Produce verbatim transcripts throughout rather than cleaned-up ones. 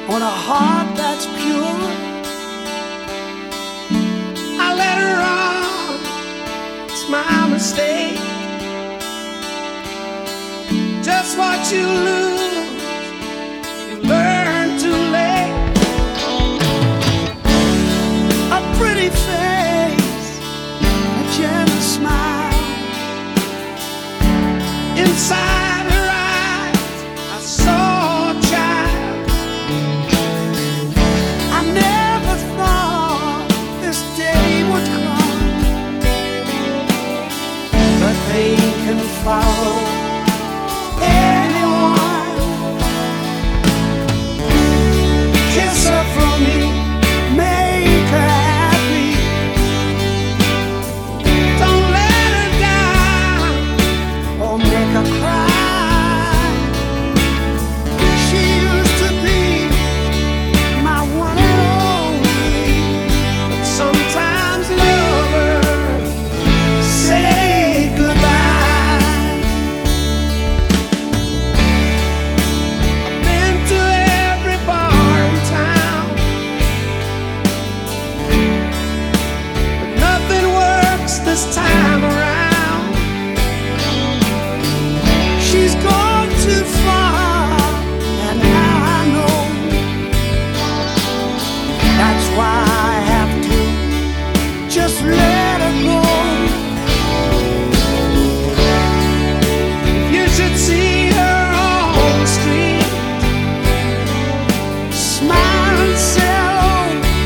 on a heart that's pure. I let her on, it's my mistake. Just what you lose, you learn too late. A pretty face, a gentle smile, inside her eyes I saw a child. I never thought this day would come, but pain can follow anyone. Kiss her for me, make her happy. Don't let her down or make her cry. She used to be my one and only, but sometimes lovers say goodbye. I've been to every bar in town, but nothing works this time around. She's gone too far, and now I know. That's why I have to just let her go. You should see her on the street, smile and sell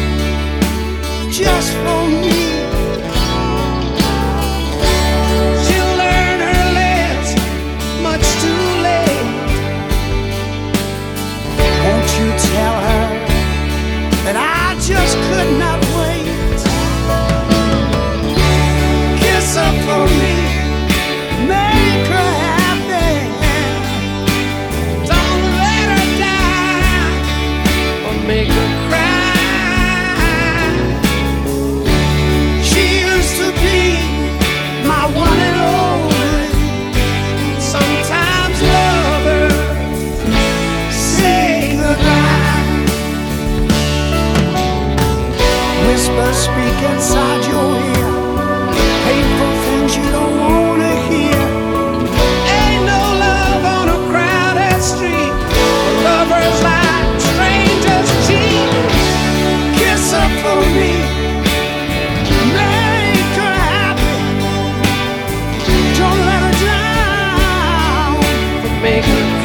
just for me. She'll learn her lesson much too late. Won't you tell her that I just could not wait? Kiss her for me, make her happy. Don't let her down or make her cry. She used to be my one and only. Sometimes lovers say goodbye. Whispers speak inside your ear, painful things you don't wanna hear. Ain't no love on a crowded street. Lovers like strangers cheat. Kiss her for me, make her happy. Don't let her down, but make her